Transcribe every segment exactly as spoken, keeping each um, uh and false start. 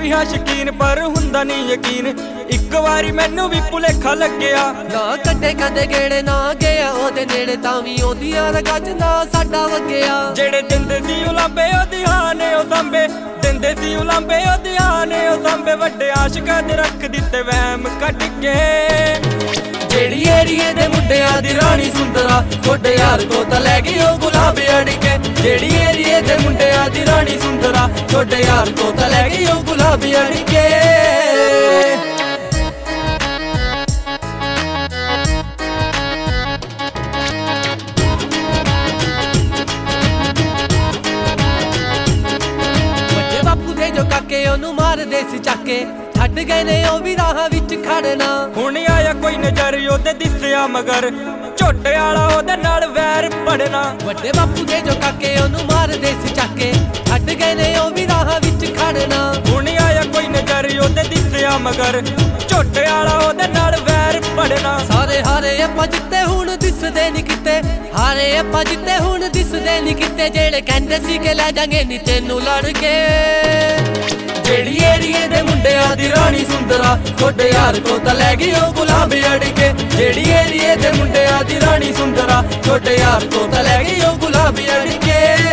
ਵੀ ਹਾਂ ਸ਼ਕੀਨ ਪਰ ਹੁੰਦਾ ਨਹੀਂ ਯਕੀਨ। ਇੱਕ ਵਾਰੀ ਮੈਨੂੰ ਵੀ ਭੁਲੇਖਾ ਲੱਗਿਆ ਨਾ ਕੱਢੇ ਕਦੇ ਗੇੜੇ ਨਾ ਗਿਆ ਉਹਦੇ ਨੇੜੇ ਤਾਂ ਵੀ ਉਹਦੀਆਂ ਰਗਾਂ 'ਚ ਨਾ ਸਾਡਾ ਵਗਿਆ। ਜਿਹੜੇ ਦਿੰਦੇ ਸੀ ਉਲਾਂਬੇ ਉਹਦੀਆਂ ਨੇ ਉਹ ਸਾਂਬੇ ਦਿੰਦੇ ਸੀ ਉਲਾਂਬੇ ਉਹਦੀਆਂ ਨੇ ਉਹ ਸਾਂਬੇ ਵੱਡੇ ਆਸ਼ਿਕਾਂ ਦੇ ਰੱਖ ਦਿੱਤੇ ਵਹਿਮ ਕੱਢ ਕੇ। ਜਿਹੜੀ ਏਰੀਏ ਦੇ ਮੁੰਡਿਆਂ ਦੀ ਰਾਣੀ ਸੁੰਦਰਾ ਛੋਟੇ ਯਾਰ ਤੋਂ ਤਾਂ ਲੈ ਗਈ ਉਹ ਗੁਲਾਬ ਅੜ ਕੇ। ਜਿਹੜੀ ਏਰੀਏ ਦੇ ਮੁੰਡਿਆਂ ਦੀ ਰਾਣੀ ਸੁੰਦਰਾ ਛੋਟੇ ਯਾਰ ਤੋਂ ਤਾਂ ਲੈ ਗਈ ਉਹ ਗੁਲਾਬ ਅੜ ਕੇ। ਵੱਡੇ ਬਾਪੂ ਦੇ ਜੋ ਕਾਕੇ ਉਹਨੂੰ ਮਾਰਦੇ ਸੀ ਚੱਕੇ ਛੱਡ ਗਏ ਨੇ ਉਹ ਵੀ ਰਾਹਾਂ ਵਿੱਚ ਖੜਨਾ। ਹੁਣ ਆਇਆ ਕੋਈ ਨਜ਼ਰ ਉਹਦੇ ਦਿਸਿਆ ਮਗਰ ਝੋਟੇ ਵਾਲਾ ਉਹਦੇ ਨਾਲ ਵੈਰ ਪੜਨਾ। ਵੱਡੇ ਬਾਪੂ ਦੇ ਜੋ ਕਾਕੇ ਉਹਨੂੰ ਮਾਰਦੇ ਸੀ ਚੱਕੇ ਛੱਡ ਗਏ ਨੇ ਉਹ ਵੀ ਰਾਹਾਂ ਵਿੱਚ ਖੜਨਾ। ਹੁਣ ਆਇਆ ਕੋਈ ਨਜ਼ਰ ਉਹਦੇ ਦਿਸਿਆ ਮਗਰ ਝੋਟੇ ਵਾਲਾ ਉਹਦੇ ਨਾਲ ਵੈਰ ਪੜਨਾ। ਸਾਰੇ ਹਾਰੇ ਆਪਾਂ ਜਿੱਤੇ ਹੁਣ ਦਿਸਦੇ ਨਹੀਂ ਕਿਤੇ ਹਾਰੇ ਆਪਾਂ ਜਿੱਤੇ ਹੁਣ ਦਿਸਦੇ ਨਹੀਂ ਕਿਤੇ। ਜਿਹੜੇ ਕਹਿੰਦੇ ਸੀ ਕਿ ਲੈ ਜਾਗੇ ਨੀ ਤੈਨੂੰ ਲੜ ਕੇ। ਜਿਹੜੀ ਏਰੀਏ ਦੇ ਮੁੰਡਿਆਂ ਦੀ ਰਾਣੀ ਸੁੰਦਰਾ ਛੋਟੇ ਯਾਰ ਤੋਂ ਤਾਂ ਲੈ ਗਈ ਉਹ ਗੁਲਾਬ ਅੜ ਕੇ। ਜਿਹੜੀ ਏਰੀਏ ਦੇ ਮੁੰਡਿਆਂ ਦੀ ਰਾਣੀ ਸੁੰਦਰਾ ਛੋਟੇ ਯਾਰ ਤੋਂ ਤਾਂ ਲੈ ਗਈ ਉਹ ਗੁਲਾਬ ਅੜ ਕੇ।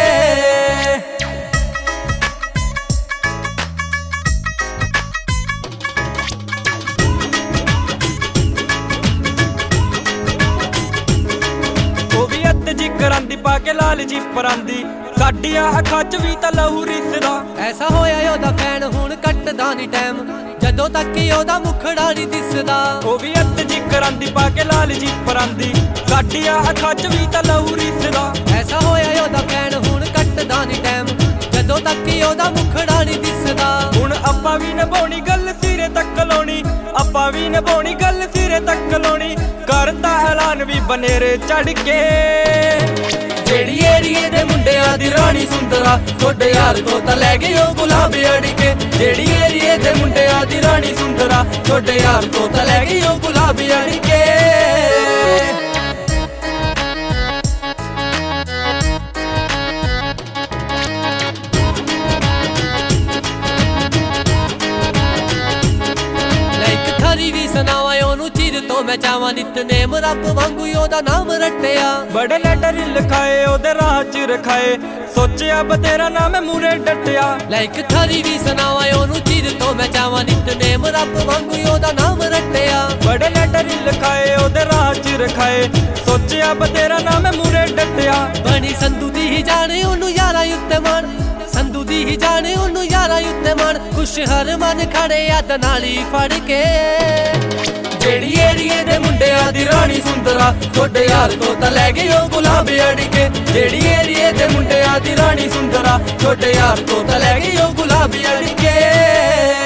ਉਹ ਵੀ ਅੱਤ ਜੀ ਕਰਾਂਦੀ ਪਾ ਕੇ ਲਾਲ ਜੀ ਪਰਾਂਦੀ ਸਾਡੀਆਂ ਅੱਖਾਂ 'ਚ ਵੀ ਤਾਂ ਲਹੂ ਰਿਸਦਾ। ਐਸਾ ਹੋਇਆ ਉਹਦਾ ਫੈਨ ਹੁਣ ਕੱਟਦਾ ਨੀ ਟਾਈਮ ਜਦੋਂ ਤੱਕ ਉਹਦਾ ਮੁਖੜਾ ਨੀ ਦਿਸਦਾ। ਉਹ ਵੀ ਅੱਤ ਜੀ ਕਰਾਂਦੀ ਪਾ ਕੇ ਲਾਲ ਜੀ ਪਰਾਂਦੀ ਸਾਡੀਆਂ ਅੱਖਾਂ 'ਚ ਵੀ ਤਾਂ ਲਹੂ ਰਿਸਦਾ। ਐਸਾ ਹੋਇਆ ਉਹਦਾ ਫੈਨ ਹੁਣ ਕੱਟਦਾ ਨੀ ਟਾਈਮ ਜਦੋਂ ਤੱਕ ਉਹਦਾ ਮੁਖੜਾ ਨੀ ਦਿਸਦਾ। ਹੁਣ ਆਪਾਂ ਵੀ ਨਿਭਾਉਣੀ ਗੱਲ ਸਿਰੇ ਤੱਕ ਲਾਉਣੀ ਆਪਾਂ ਵੀ ਨਿਭਾਉਣੀ ਗੱਲ ਸਿਰੇ ਤੱਕ ਲਾਉਣੀ ਕਰਤਾ ਐਲਾਨ ਵੀ ਬਨੇਰੇ ਚੜ ਕੇ। ਜਿਹੜੀ ਏਰੀਏ ਦੇ ਮੁੰਡਿਆਂ ਦੀ ਰਾਣੀ ਸੁੰਦਰਾ ਛੋਟੇ ਯਾਰ ਤੋਂ ਤਾਂ ਲੈ ਗਈ ਉਹ ਗੁਲਾਬ ਅੜ ਕੇ। ਜਿਹੜੀ ਏਰੀਏ ਦੇ ਮੁੰਡਿਆਂ ਦੀ ਰਾਣੀ ਸੁੰਦਰਾ ਛੋਟੇ ਯਾਰ ਤੋਂ ਤਾਂ ਲੈ ਗਈ ਉਹ ਗੁਲਾਬ ਅੜ ਕੇ। ਥਰੀ ਵੀ ਸੁਣਾਵਾਂ ਉਹਨੂੰ ਚੀਰ ਤੋਂ ਮੈਂ ਚਾਵਾਂ ਨਿਤਨੇਮ ਰੱਬ ਵਾਂਗੂ ਉਹਦਾ ਨਾਮ ਰੱਟਿਆ। ਬੜੇ ਲੈਟਰ ਲਿਖਾਏ ਉਹਦੇ ਰਾਹ 'ਚ ਰਖਾਏ ਸੋਚਿਆ ਬਤੇਰਾ ਨਾਮ ਮੂਰੇ ਡਟਿਆ। ਲਾਈਕ ਥਰੀ ਵੀ ਸੁਣਾਵਾਂ ਉਹਨੂੰ ਚੀਰ ਤੋਂ ਮੈਂ ਚਾਵਾਂ ਨਿਤਨੇਮ ਰੱਬ ਵਾਂਗੂ ਉਹਦਾ ਨਾਮ ਰੱਟਿਆ। ਬੜੇ ਲੈਟਰ ਲਿਖਾਏ ਉਹਦੇ ਰਾਹ 'ਚ ਰਖਾਏ ਸੋਚਿਆ ਬਤੇਰਾ ਨਾਮ ਮੂਰੇ ਡਟਿਆ। ਬਣੀ ਸੰਧੂ ਦੀ ਹੀ ਜਾਣੇ ਉਹਨੂੰ ਯਾਰਾਂ ਉੱਤੇ ਮਾਣ ਸੰਧੂ ਦੀ ਹੀ ਜਾਣੇ ਉਹਨੂੰ ਯਾਰਾਂ ਉੱਤੇ ਮਾਣ ਖੁਸ਼ ਹਰ ਮਨ ਖੜੇ ਯਾਦ ਨਾਲੀ ਫੜ ਕੇ। ਜਿਹੜੀ ਏਰੀਏ ਦੇ ਮੁੰਡਿਆਂ ਦੀ ਰਾਣੀ ਸੁੰਦਰਾ ਛੋਟੇ ਯਾਰ ਤੋਂ ਤਾਂ ਲੈ ਗਈ ਉਹ ਗੁਲਾਬ ਅੜ ਕੇ। ਜਿਹੜੀ ਏਰੀਏ ਦੇ ਮੁੰਡਿਆਂ ਦੀ ਰਾਣੀ ਸੁੰਦਰਾ ਛੋਟੇ ਯਾਰ ਤੋਂ ਤਾਂ ਲੈ ਗਈ ਉਹ ਗੁਲਾਬ ਅੜ ਕੇ।